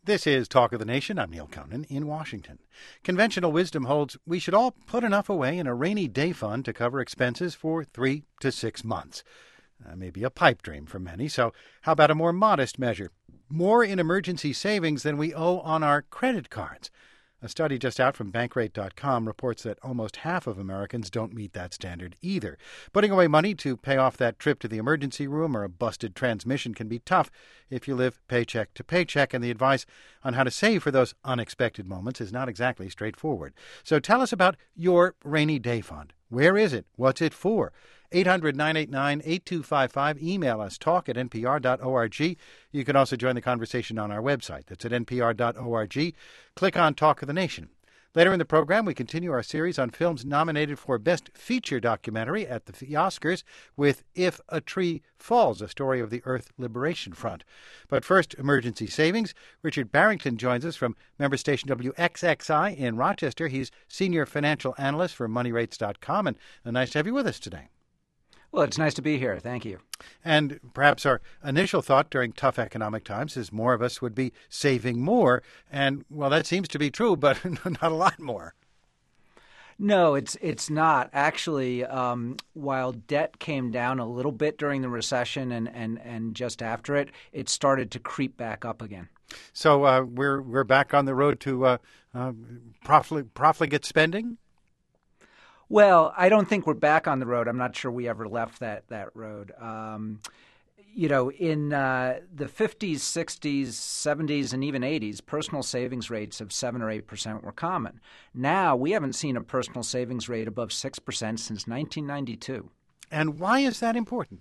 This is Talk of the Nation. I'm Neil Conan in Washington. Conventional wisdom holds we should all put enough away in a rainy day fund to cover expenses for 3 to 6 months. Maybe a pipe dream for many, so how about a more modest measure? More in emergency savings than we owe on our credit cards. A study just out from Bankrate.com reports that almost half of Americans don't meet that standard either. Putting away money to pay off that trip to the emergency room or a busted transmission can be tough if you live paycheck to paycheck, and the advice on how to save for those unexpected moments is not exactly straightforward. So tell us about your rainy day fund. Where is it? What's it for? 800-989-8255. Email us, talk@npr.org. You can also join the conversation on our website. That's at npr.org. Click on Talk of the Nation. Later in the program, we continue our series on films nominated for Best Feature Documentary at the Oscars with If a Tree Falls, a story of the Earth Liberation Front. But first, emergency savings. Richard Barrington joins us from member station WXXI in Rochester. He's senior financial analyst for MoneyRates.com, and nice to have you with us today. Well, it's nice to be here. Thank you. And perhaps our initial thought during tough economic times is more of us would be saving more. And, well, that seems to be true, but not a lot more. No, it's not. Actually, while debt came down a little bit during the recession and just after it, it started to creep back up again. So we're back on the road to profligate spending? Well, I don't think we're back on the road. I'm not sure we ever left that road. In the 50s, 60s, 70s, and even 80s, personal savings rates of 7 or 8% were common. Now, we haven't seen a personal savings rate above 6% since 1992. And why is that important?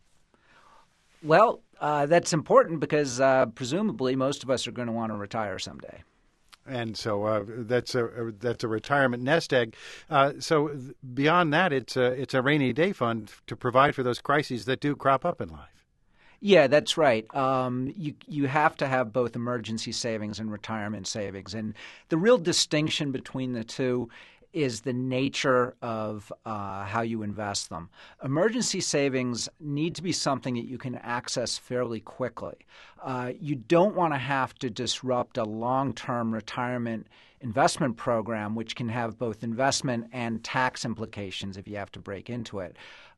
Well, that's important because presumably most of us are going to want to retire someday. And so that's a retirement nest egg. So beyond that, it's a rainy day fund to provide for those crises that do crop up in life. Yeah, that's right. You have to have both emergency savings and retirement savings. And the real distinction between the two is the nature of how you invest them. Emergency savings need to be something that you can access fairly quickly. You don't want to have to disrupt a long-term retirement investment program, which can have both investment and tax implications if you have to break into it,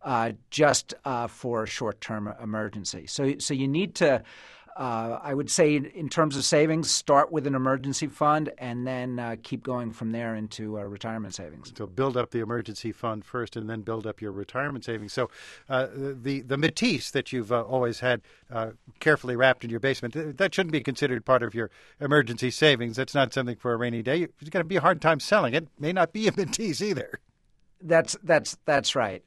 just for a short-term emergency. So you need to I would say in terms of savings, start with an emergency fund and then keep going from there into retirement savings. So build up the emergency fund first and then build up your retirement savings. So the Matisse that you've always had carefully wrapped in your basement, that shouldn't be considered part of your emergency savings. That's not something for a rainy day. It's going to be a hard time selling it. May not be a Matisse either. That's right.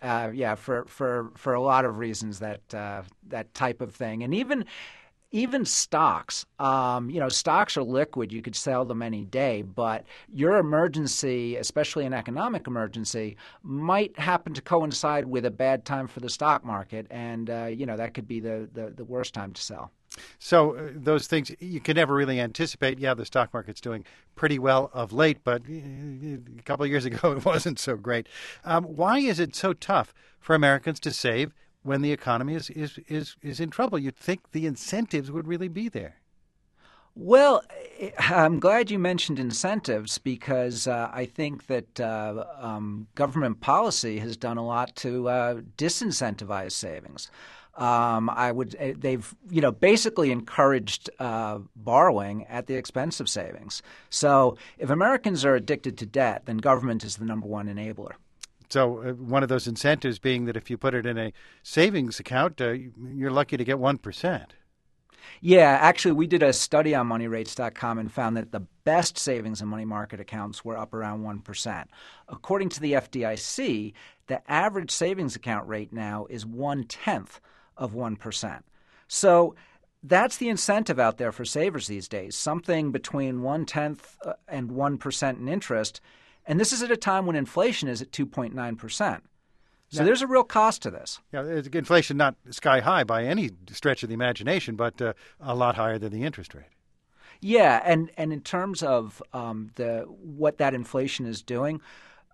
For a lot of reasons that type of thing. And even stocks, stocks are liquid. You could sell them any day, but your emergency, especially an economic emergency, might happen to coincide with a bad time for the stock market, and that could be the worst time to sell. So those things you can never really anticipate. Yeah, the stock market's doing pretty well of late, but a couple of years ago it wasn't so great. Why is it so tough for Americans to save when the economy is in trouble? You'd think the incentives would really be there. Well, I'm glad you mentioned incentives because I think that government policy has done a lot to disincentivize savings. They've basically encouraged borrowing at the expense of savings. So if Americans are addicted to debt, then government is the number one enabler. So one of those incentives being that if you put it in a savings account, you're lucky to get 1%. Yeah, actually, we did a study on MoneyRates.com and found that the best savings and money market accounts were up around 1%. According to the FDIC, the average savings account rate now is 1/10 of 1%. So that's the incentive out there for savers these days, something between 1/10 and 1% in interest. And this is at a time when inflation is at 2.9%. So there's a real cost to this. Yeah, inflation not sky high by any stretch of the imagination, but a lot higher than the interest rate. Yeah, and in terms of what that inflation is doing,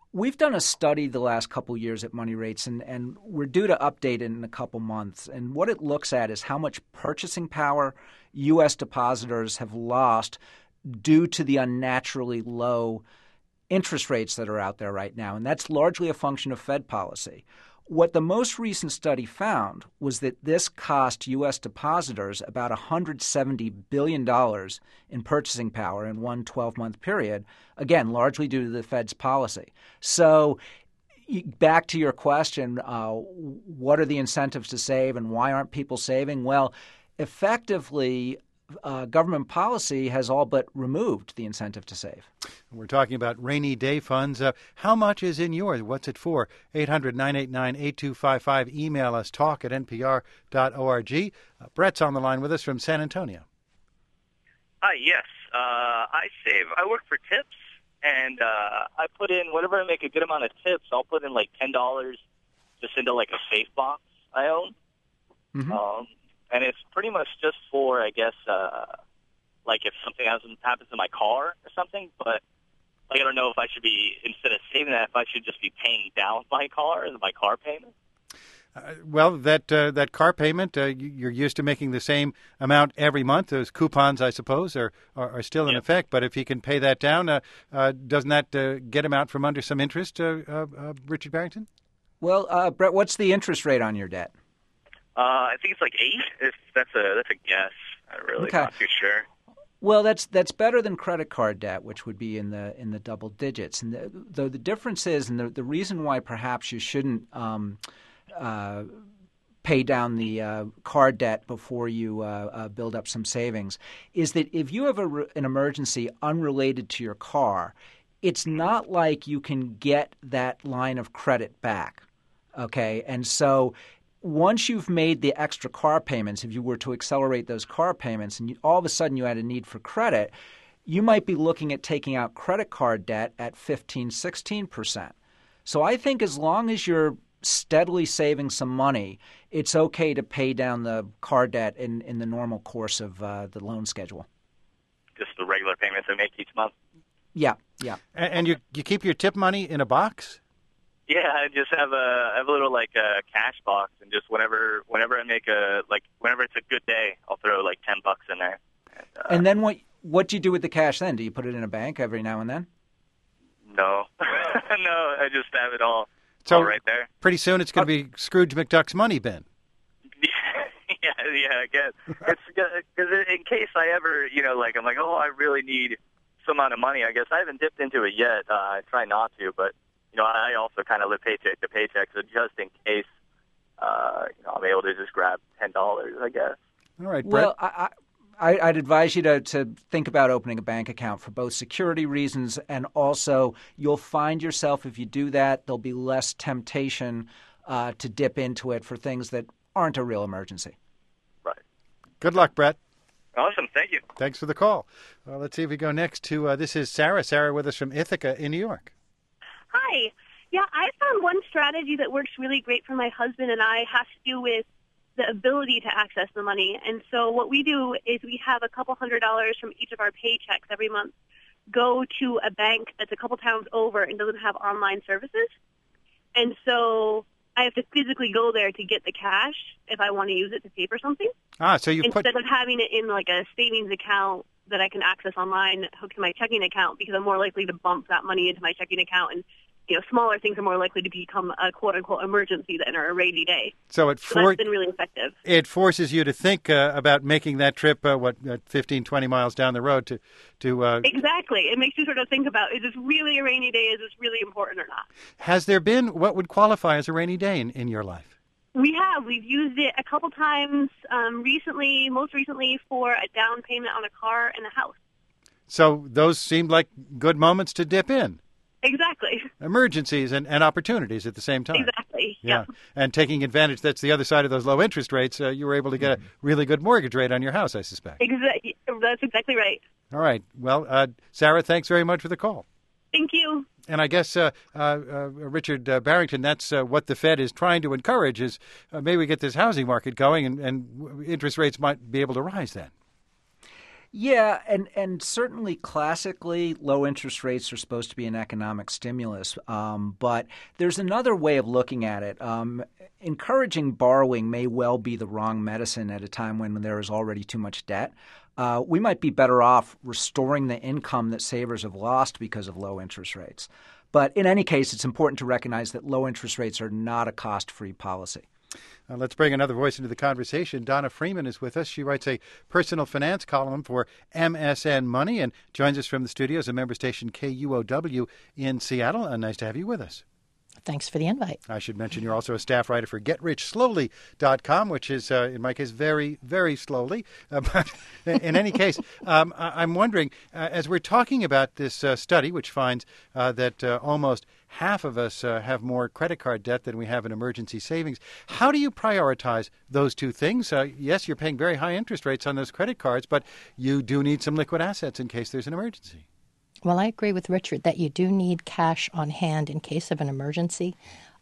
We've done a study the last couple of years at Money Rates, and we're due to update it in a couple months. And what it looks at is how much purchasing power U.S. depositors have lost due to the unnaturally low interest rates that are out there right now. And that's largely a function of Fed policy. What the most recent study found was that this cost U.S. depositors about $170 billion in purchasing power in one 12-month period, again, largely due to the Fed's policy. So back to your question, what are the incentives to save and why aren't people saving? Well, effectively, government policy has all but removed the incentive to save. We're talking about rainy day funds. How much is in yours? What's it for? 800-989-8255. Email us, talk@npr.org. Brett's on the line with us from San Antonio. Hi, yes. I save. I work for tips, and I put in, whenever I make a good amount of tips, I'll put in like $10 just into like a safe box I own. Mm-hmm. And it's pretty much just for, I guess, like if something happens to my car or something. But like, I don't know if I should be, instead of saving that, if I should just be paying down my car payment. Well, that car payment, you're used to making the same amount every month. Those coupons, I suppose, are still in effect. But if you can pay that down, doesn't that get him out from under some interest, Richard Barrington? Well, Brett, what's the interest rate on your debt? I think it's like 8. If that's a guess. I'm really not too sure. Well, that's better than credit card debt, which would be in the double digits. And the difference is, and the reason why perhaps you shouldn't pay down the card debt before you build up some savings, is that if you have an emergency unrelated to your car, it's not like you can get that line of credit back. Okay, and so once you've made the extra car payments, if you were to accelerate those car payments and all of a sudden you had a need for credit, you might be looking at taking out credit card debt at 15, 16%. So I think as long as you're steadily saving some money, it's okay to pay down the car debt in the normal course of the loan schedule. Just the regular payments I make each month? Yeah. And you keep your tip money in a box? Yeah, I just have a little like a cash box, and just whenever I make whenever it's a good day, I'll throw like $10 in there. And then what do you do with the cash then? Do you put it in a bank every now and then? No, no, I just have it all right there. Pretty soon it's going to be Scrooge McDuck's money bin. Yeah, I guess it's because in case I ever, I'm like, oh, I really need some amount of money. I guess I haven't dipped into it yet. I try not to, but. I also kind of live paycheck to paycheck, so just in case, I'm able to just grab $10, I guess. All right, Brett. Well, I'd advise you to think about opening a bank account for both security reasons, and also you'll find yourself, if you do that, there'll be less temptation to dip into it for things that aren't a real emergency. Right. Good luck, Brett. Awesome. Thank you. Thanks for the call. Let's see if we go next to, this is Sarah. Sarah with us from Ithaca in New York. Hi. Yeah, I found one strategy that works really great for my husband and I has to do with the ability to access the money. And so what we do is we have a couple $100 from each of our paychecks every month go to a bank that's a couple towns over and doesn't have online services. And so I have to physically go there to get the cash if I want to use it to pay for something. So you instead of having it in like a savings account that I can access online hooked to my checking account, because I'm more likely to bump that money into my checking account, and smaller things are more likely to become a quote-unquote emergency than a rainy day. So that's been really effective. It forces you to think about making that trip, 15, 20 miles down the road to Exactly. It makes you sort of think about, is this really a rainy day? Is this really important or not? Has there been what would qualify as a rainy day in your life? We have. We've used it a couple times most recently for a down payment on a car and a house. So those seemed like good moments to dip in. Exactly. Emergencies and opportunities at the same time. Exactly. Yeah. And taking advantage, that's the other side of those low interest rates. You were able to get a really good mortgage rate on your house, I suspect. Exactly. That's exactly right. All right. Well, Sarah, thanks very much for the call. Thank you. And I guess, Richard Barrington, that's what the Fed is trying to encourage is maybe we get this housing market going and interest rates might be able to rise then. Yeah, and certainly classically, low interest rates are supposed to be an economic stimulus. But there's another way of looking at it. Encouraging borrowing may well be the wrong medicine at a time when there is already too much debt. We might be better off restoring the income that savers have lost because of low interest rates. But in any case, it's important to recognize that low interest rates are not a cost-free policy. Let's bring another voice into the conversation. Donna Freeman is with us. She writes a personal finance column for MSN Money and joins us from the studios of member station KUOW in Seattle. Nice to have you with us. Thanks for the invite. I should mention you're also a staff writer for GetRichSlowly.com, which is, in my case, very, very slowly. But in any case, I'm wondering, as we're talking about this study, which finds that almost half of us have more credit card debt than we have in emergency savings, how do you prioritize those two things? Yes, you're paying very high interest rates on those credit cards, but you do need some liquid assets in case there's an emergency. Well, I agree with Richard that you do need cash on hand in case of an emergency.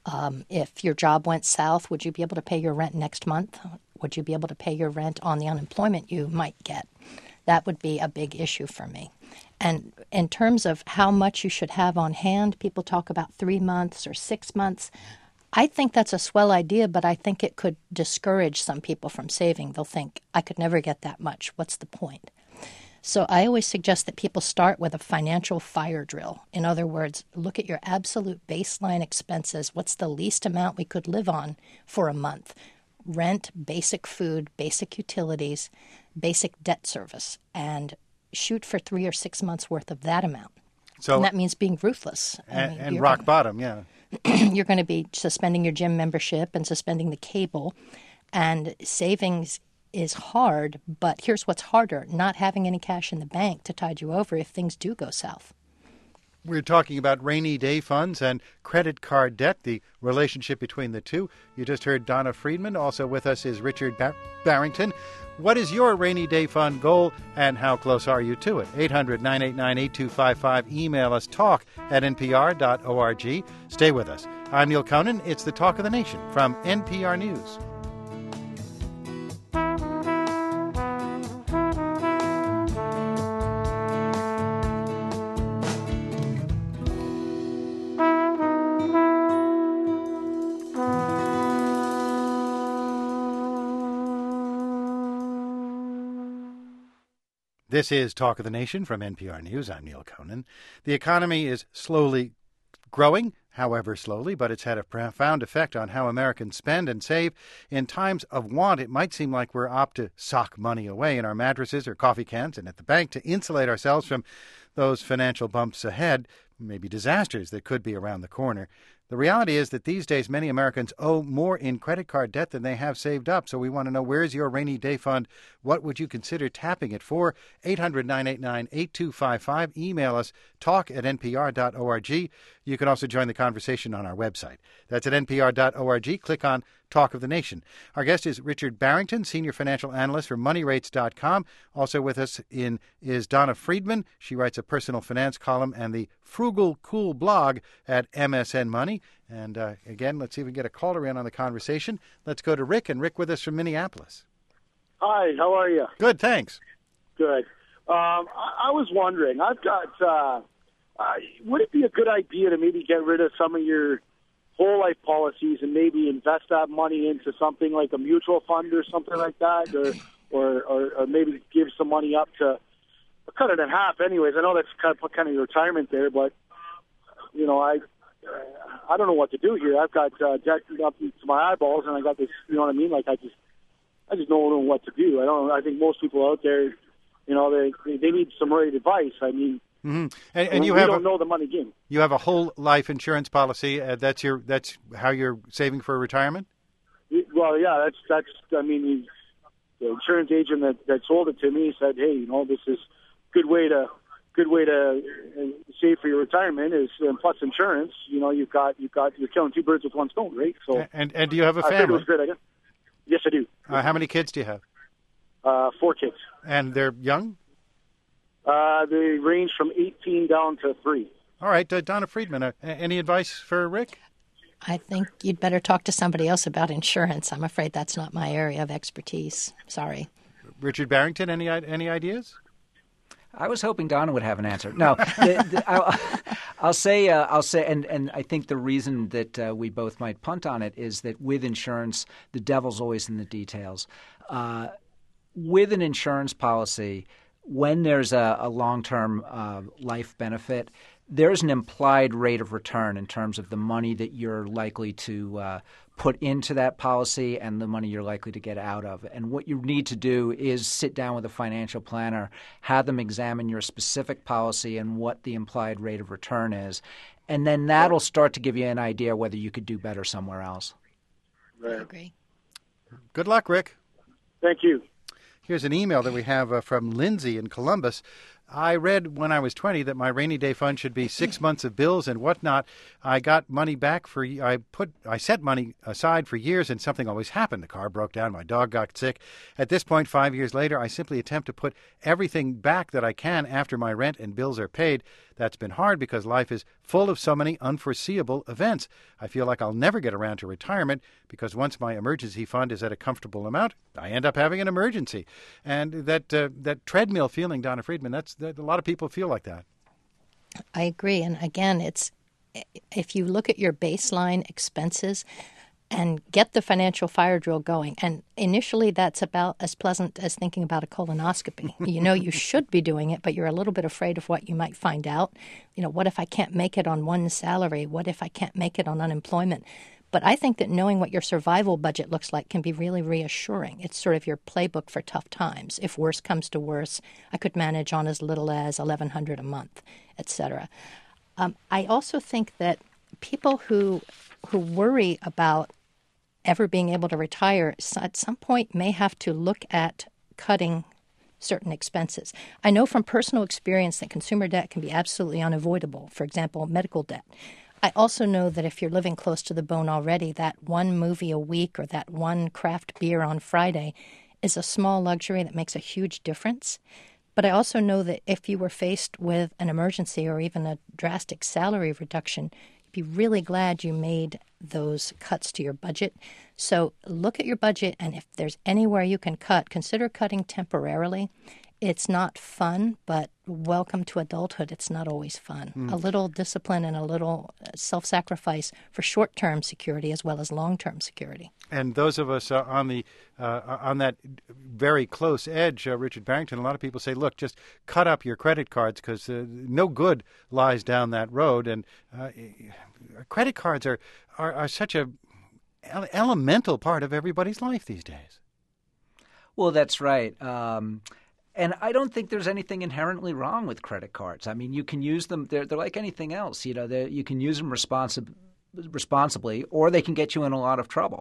If your job went south, would you be able to pay your rent next month? Would you be able to pay your rent on the unemployment you might get? That would be a big issue for me. And in terms of how much you should have on hand, people talk about 3 months or 6 months. I think that's a swell idea, but I think it could discourage some people from saving. They'll think, I could never get that much. What's the point? So I always suggest that people start with a financial fire drill. In other words, look at your absolute baseline expenses. What's the least amount we could live on for a month? Rent, basic food, basic utilities, basic debt service, and shoot for 3 or 6 months worth of that amount. So, and that means being ruthless. And rock bottom, yeah. You're going to be suspending your gym membership and suspending the cable, and savings is hard, but here's what's harder, not having any cash in the bank to tide you over if things do go south. We're talking about rainy day funds and credit card debt, the relationship between the two. You just heard Donna Freeman. Also with us is Richard Barrington. What is your rainy day fund goal and how close are you to it? 800-989-8255. Email us talk@npr.org. Stay with us. I'm Neil Conan. It's the Talk of the Nation from NPR News. This is Talk of the Nation from NPR News. I'm Neil Conan. The economy is slowly growing, however slowly, but it's had a profound effect on how Americans spend and save. In times of want, it might seem like we're apt to sock money away in our mattresses or coffee cans and at the bank to insulate ourselves from those financial bumps ahead, maybe disasters that could be around the corner. The reality is that these days many Americans owe more in credit card debt than they have saved up. So we want to know, where's your rainy day fund? What would you consider tapping it for? 800-989-8255. Email us, talk@npr.org. You can also join the conversation on our website. That's at npr.org. Click on Talk of the Nation. Our guest is Richard Barrington, Senior Financial Analyst for MoneyRates.com. Also with us is Donna Freeman. She writes a personal finance column and the Frugal Cool blog at MSN Money. And again, let's see if we can get a caller in on the conversation. Let's go to Rick, and Rick with us from Minneapolis. Hi, how are you? Good, thanks. Good. I was wondering, I've got, would it be a good idea to maybe get rid of some of your whole life policies and maybe invest that money into something like a mutual fund or something like that, or maybe give some money up to cut it in half anyways? I know that's kind of your retirement there, but, you know, I don't know what to do here. I've got debt up to my eyeballs, and I got this, you know what I mean? Like, I just don't know what to do. I think most people out there, you know, they need some right advice. I mean, and we don't know the money game. You have a whole life insurance policy. That's how you're saving for retirement? Well, yeah, that's. I mean, the insurance agent that sold it to me said, "Hey, you know, this is good way to save for your retirement is plus insurance. You know, you're killing two birds with one stone, right?" So, and do you have a family? I think it was a great idea. Yes, I do. How many kids do you have? 4 kids. And they're young? They range from 18 down to 3. All right. Donna Freeman, any advice for Rick? I think you'd better talk to somebody else about insurance. I'm afraid that's not my area of expertise. Sorry. Richard Barrington, any ideas? I was hoping Donna would have an answer. No, I'll say, and I think the reason that we both might punt on it is that with insurance, the devil's always in the details. With an insurance policy, when there's a long-term life benefit, there's an implied rate of return in terms of the money that you're likely to put into that policy and the money you're likely to get out of. And what you need to do is sit down with a financial planner, have them examine your specific policy and what the implied rate of return is. And then that'll start to give you an idea whether you could do better somewhere else. I agree. Good luck, Rick. Thank you. Here's an email that we have from Lindsay in Columbus. I read when I was 20 that my rainy day fund should be 6 months of bills and whatnot. I got money back I set money aside for years and something always happened. The car broke down. My dog got sick. At this point, 5 years later, I simply attempt to put everything back that I can after my rent and bills are paid. That's been hard because life is full of so many unforeseeable events. I feel like I'll never get around to retirement because once my emergency fund is at a comfortable amount, I end up having an emergency. And that treadmill feeling, Donna Friedman, a lot of people feel like that. I agree. And again, if you look at your baseline expenses and get the financial fire drill going, and initially that's about as pleasant as thinking about a colonoscopy. You know you should be doing it, but you're a little bit afraid of what you might find out. You know, what if I can't make it on one salary? What if I can't make it on unemployment? But I think that knowing what your survival budget looks like can be really reassuring. It's sort of your playbook for tough times. If worse comes to worse, I could manage on as little as $1,100 a month, etc. I also think that people who worry about ever being able to retire at some point may have to look at cutting certain expenses. I know from personal experience that consumer debt can be absolutely unavoidable. For example, medical debt. I also know that if you're living close to the bone already, that one movie a week or that one craft beer on Friday is a small luxury that makes a huge difference. But I also know that if you were faced with an emergency or even a drastic salary reduction, you'd be really glad you made those cuts to your budget. So look at your budget, and if there's anywhere you can cut, consider cutting temporarily. It's not fun, but welcome to adulthood. It's not always fun. A little discipline and a little self-sacrifice for short-term security as well as long-term security. And those of us on that very close edge, Richard Barrington, a lot of people say, look, just cut up your credit cards because no good lies down that road. And credit cards are such a elemental part of everybody's life these days. Well, that's right. And I don't think there's anything inherently wrong with credit cards. I mean, you can use them. They're like anything else. You know, you can use them responsibly, or they can get you in a lot of trouble.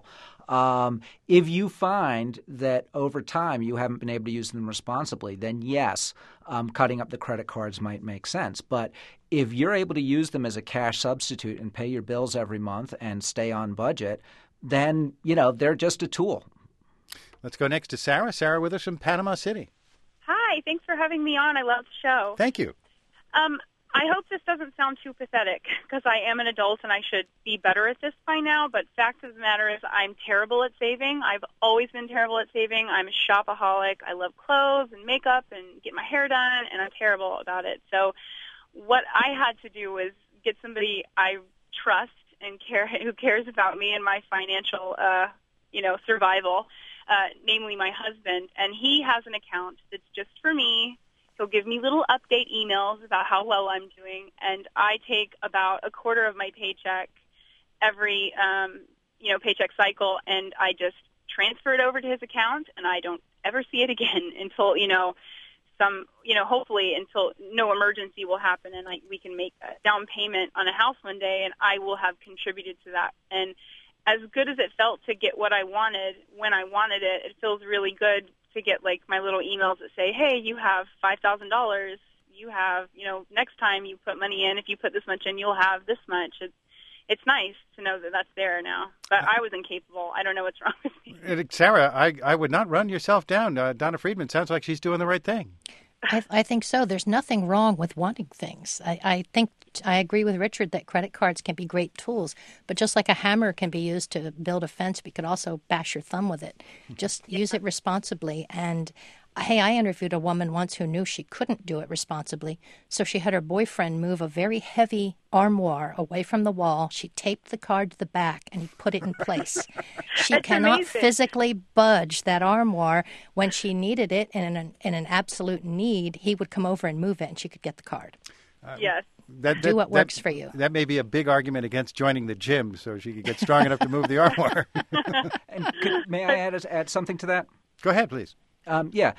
If you find that over time you haven't been able to use them responsibly, then yes, cutting up the credit cards might make sense. But if you're able to use them as a cash substitute and pay your bills every month and stay on budget, then, you know, they're just a tool. Let's go next to Sarah. Sarah with us from Panama City. Hi, thanks for having me on. I love the show. Thank you. I hope this doesn't sound too pathetic because I am an adult and I should be better at this by now, but fact of the matter is I'm terrible at saving. I've always been terrible at saving. I'm a shopaholic. I love clothes and makeup and get my hair done, and I'm terrible about it. So what I had to do was get somebody I trust and who cares about me and my financial survival, namely my husband, and he has an account that's just for me. He'll give me little update emails about how well I'm doing, and I take about a quarter of my paycheck every, paycheck cycle, and I just transfer it over to his account, and I don't ever see it again until, hopefully until no emergency will happen and we can make a down payment on a house one day, and I will have contributed to that. And as good as it felt to get what I wanted when I wanted it, it feels really good to get like my little emails that say, hey, you have $5,000. You have, next time you put money in, if you put this much in, you'll have this much. It's nice to know that that's there now. But I was incapable. I don't know what's wrong with me. Sarah, I would not run yourself down. Donna Friedman sounds like she's doing the right thing. I think so. There's nothing wrong with wanting things. I think I agree with Richard that credit cards can be great tools, but just like a hammer can be used to build a fence, we could also bash your thumb with it. Just use it responsibly. And Hey, I interviewed a woman once who knew she couldn't do it responsibly, so she had her boyfriend move a very heavy armoire away from the wall. She taped the card to the back, and he put it in place. She That's cannot amazing. physically budge that armoire. When she needed it, and in an absolute need, he would come over and move it, and she could get the card. Yes. Do what works for you. That may be a big argument against joining the gym, so she could get strong enough to move the armoire. And may I add something to that? Go ahead, please. Yeah.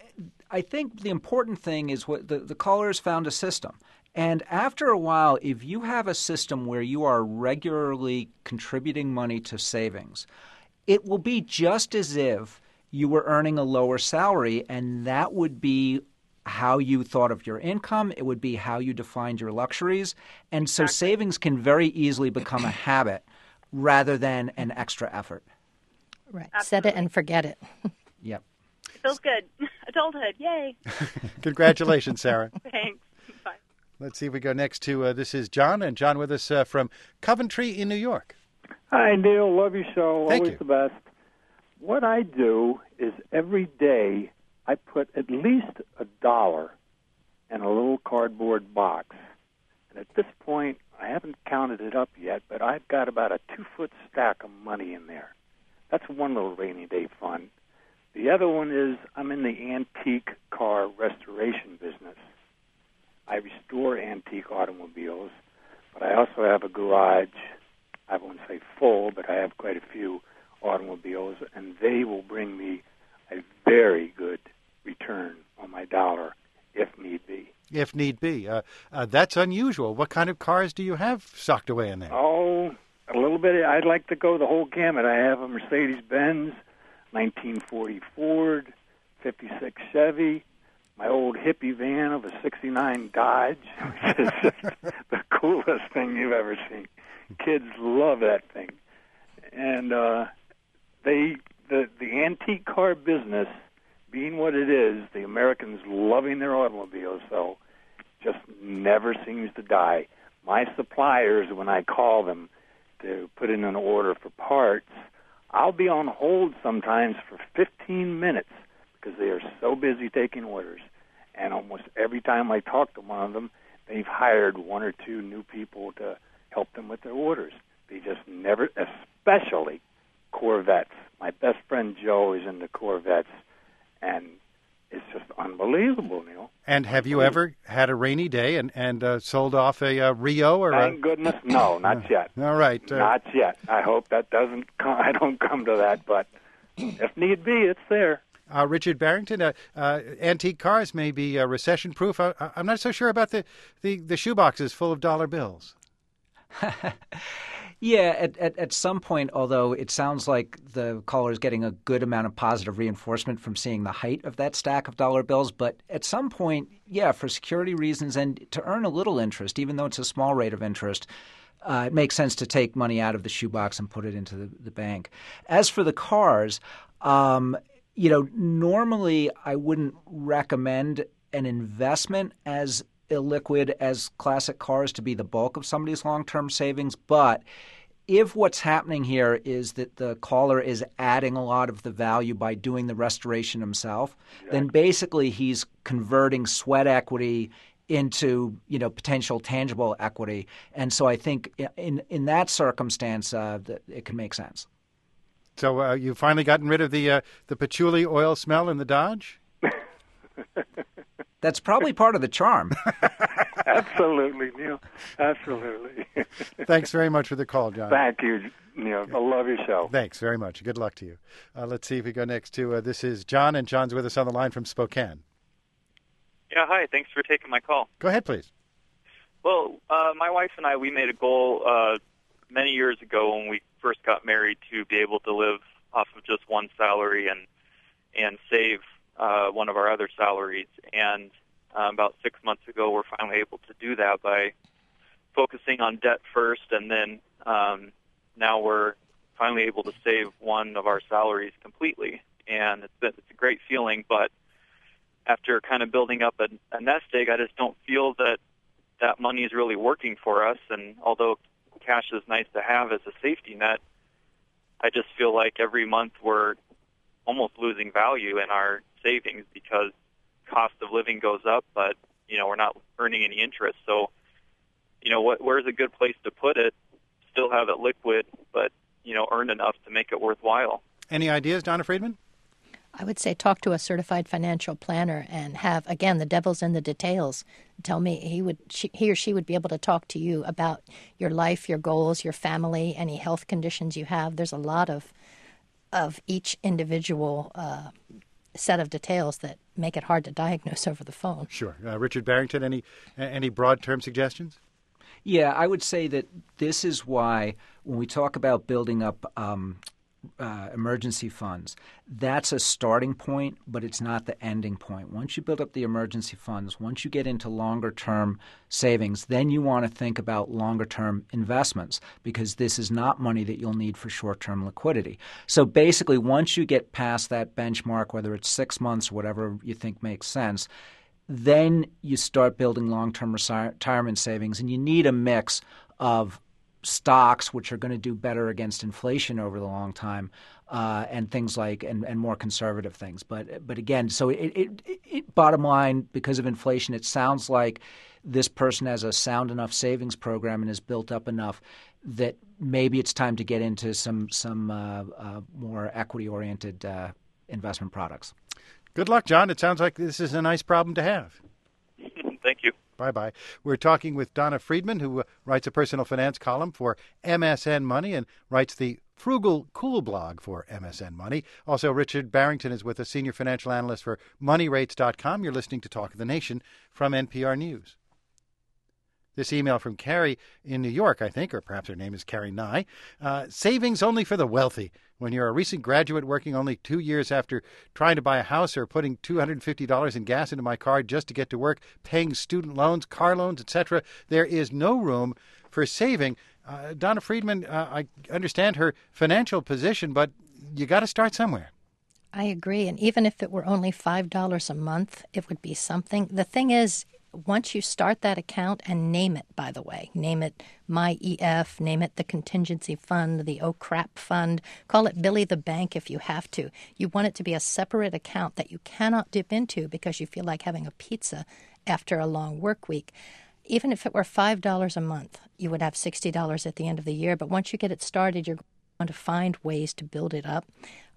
I think the important thing is what the callers found a system. And after a while, if you have a system where you are regularly contributing money to savings, it will be just as if you were earning a lower salary, and that would be how you thought of your income. It would be how you defined your luxuries. And so savings can very easily become a habit rather than an extra effort. Right. Set it and forget it. Yep. Feels good. Adulthood. Yay. Congratulations, Sarah. Thanks. Bye. Let's see if we go next to, this is John, and John with us from Coventry in New York. Hi, Neil. Love your show. Thank Always you. the best. What I do is every day I put at least $1 in a little cardboard box. And at this point, I haven't counted it up yet, but I've got about a 2-foot stack of money in there. That's one little rainy day fund. The other one is I'm in the antique car restoration business. I restore antique automobiles, but I also have a garage. I won't say full, but I have quite a few automobiles, and they will bring me a very good return on my dollar if need be. If need be. That's unusual. What kind of cars do you have socked away in there? Oh, a little bit. I'd like to go the whole gamut. I have a Mercedes-Benz, 1940 Ford, 56 Chevy, my old hippie van of a 69 Dodge, which is just the coolest thing you've ever seen. Kids love that thing. And the antique car business, being what it is, the Americans loving their automobiles, so just never seems to die. My suppliers, when I call them to put in an order for parts, I'll be on hold sometimes for 15 minutes because they are so busy taking orders. And almost every time I talk to one of them, they've hired 1 or 2 new people to help them with their orders. They just never, especially Corvettes. My best friend Joe is into Corvettes, and it's just unbelievable, Neil. And have you ever had a rainy day and sold off a Rio or Thank goodness, no, not yet. All right. Not yet. I hope that doesn't. I don't come to that, but if need be, it's there. Richard Barrington, antique cars may be recession-proof. I'm not so sure about the shoeboxes full of dollar bills. Yeah, at some point, although it sounds like the caller is getting a good amount of positive reinforcement from seeing the height of that stack of dollar bills, but at some point, yeah, for security reasons and to earn a little interest, even though it's a small rate of interest, it makes sense to take money out of the shoebox and put it into the bank. As for the cars, normally I wouldn't recommend an investment as illiquid as classic cars to be the bulk of somebody's long-term savings. But if what's happening here is that the caller is adding a lot of the value by doing the restoration himself, then basically he's converting sweat equity into potential tangible equity. And so I think in that circumstance, it can make sense. So you've finally gotten rid of the patchouli oil smell in the Dodge? That's probably part of the charm. Absolutely, Neil. Absolutely. Thanks very much for the call, John. Thank you, Neil. I love your show. Thanks very much. Good luck to you. Let's see if we go next to, this is John, and John's with us on the line from Spokane. Yeah, hi. Thanks for taking my call. Go ahead, please. Well, my wife and I, we made a goal many years ago when we first got married to be able to live off of just one salary and save one of our other salaries. And about 6 months ago, we're finally able to do that by focusing on debt first, and then now we're finally able to save one of our salaries completely. And it's a great feeling, but after kind of building up a nest egg, I just don't feel that money is really working for us. And although cash is nice to have as a safety net, I just feel like every month we're almost losing value in our savings because cost of living goes up, but we're not earning any interest. So, where's a good place to put it? Still have it liquid, but earn enough to make it worthwhile. Any ideas, Donna Friedman? I would say talk to a certified financial planner and have, again, the devil's in the details. Tell me he or she would be able to talk to you about your life, your goals, your family, any health conditions you have. There's a lot of each individual set of details that make it hard to diagnose over the phone. Sure. Richard Barrington, any broad-term suggestions? Yeah, I would say that this is why when we talk about building up emergency funds, that's a starting point, but it's not the ending point. Once you build up the emergency funds, once you get into longer-term savings, then you want to think about longer-term investments because this is not money that you'll need for short-term liquidity. So basically, once you get past that benchmark, whether it's 6 months or whatever you think makes sense, then you start building long-term retirement savings, and you need a mix of stocks, which are going to do better against inflation over the long time, and things like and more conservative things. But again, so it bottom line, because of inflation, it sounds like this person has a sound enough savings program and is built up enough that maybe it's time to get into some more equity oriented investment products. Good luck, John. It sounds like this is a nice problem to have. Thank you. Bye-bye. We're talking with Donna Friedman, who writes a personal finance column for MSN Money and writes the Frugal Cool blog for MSN Money. Also, Richard Barrington is with us, senior financial analyst for MoneyRates.com. You're listening to Talk of the Nation from NPR News. This email from Carrie in New York, I think, or perhaps her name is Carrie Nye. Savings only for the wealthy. When you're a recent graduate working only 2 years after trying to buy a house or putting $250 in gas into my car just to get to work, paying student loans, car loans, etc., there is no room for saving. Donna Friedman, I understand her financial position, but you got to start somewhere. I agree. And even if it were only $5 a month, it would be something. The thing is, once you start that account, and name it, by the way, name it My EF, name it the contingency fund, the oh crap fund, call it Billy the Bank if you have to. You want it to be a separate account that you cannot dip into because you feel like having a pizza after a long work week. Even if it were $5 a month, you would have $60 at the end of the year. But once you get it started, you're going to find ways to build it up.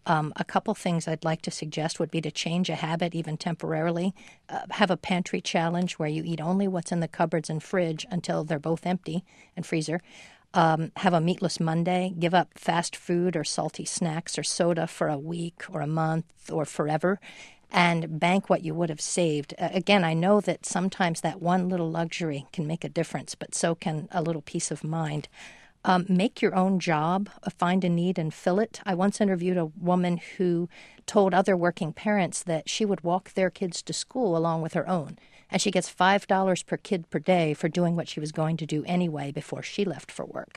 A couple things I'd like to suggest would be to change a habit, even temporarily. Have a pantry challenge where you eat only what's in the cupboards and fridge until they're both empty, and freezer. Have a meatless Monday. Give up fast food or salty snacks or soda for a week or a month or forever, and bank what you would have saved. Again, I know that sometimes that one little luxury can make a difference, but so can a little peace of mind. Make your own job, find a need and fill it. I once interviewed a woman who told other working parents that she would walk their kids to school along with her own, and she gets $5 per kid per day for doing what she was going to do anyway before she left for work.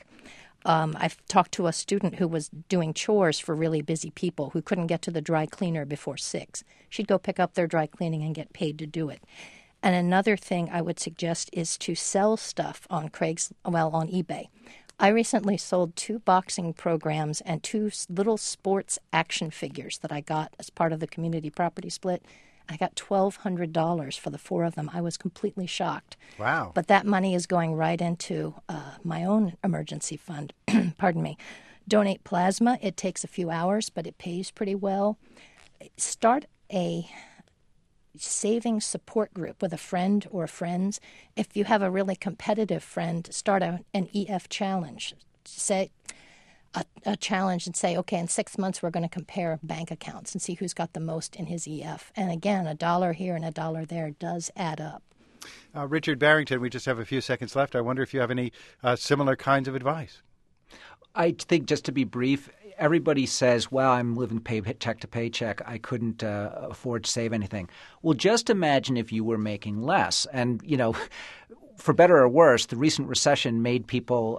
I've talked to a student who was doing chores for really busy people who couldn't get to the dry cleaner before 6. She'd go pick up their dry cleaning and get paid to do it. And another thing I would suggest is to sell stuff on on eBay. I recently sold 2 boxing programs and 2 little sports action figures that I got as part of the community property split. I got $1,200 for the 4 of them. I was completely shocked. Wow. But that money is going right into my own emergency fund. Pardon me. Donate plasma. It takes a few hours, but it pays pretty well. Start a savings support group with a friend or friends. If you have a really competitive friend, start an EF challenge. Say a challenge and say, okay, in 6 months we're going to compare bank accounts and see who's got the most in his EF. And again, $1 here and $1 there does add up. Richard Barrington, we just have a few seconds left. I wonder if you have any similar kinds of advice. I think, just to be brief, everybody says, well, I'm living paycheck to paycheck. I couldn't afford to save anything. Well, just imagine if you were making less. And, for better or worse, the recent recession made people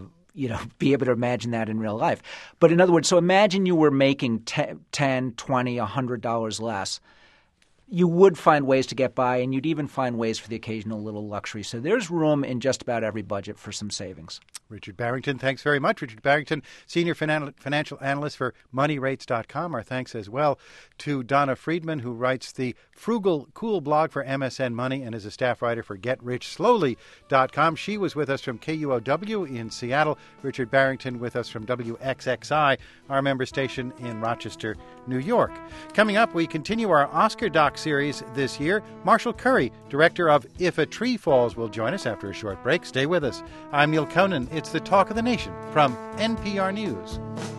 be able to imagine that in real life. But in other words, so imagine you were making $10, $20, $100 less. You would find ways to get by, and you'd even find ways for the occasional little luxury. So there's room in just about every budget for some savings. Richard Barrington, thanks very much. Richard Barrington, Senior Financial Analyst for MoneyRates.com. Our thanks as well to Donna Friedman, who writes the Frugal Cool blog for MSN Money and is a staff writer for GetRichSlowly.com. She was with us from KUOW in Seattle. Richard Barrington with us from WXXI, our member station in Rochester, New York. Coming up, we continue our Oscar doc series this year. Marshall Curry, director of If a Tree Falls, will join us after a short break. Stay with us. I'm Neil Conan. It's the Talk of the Nation from NPR News.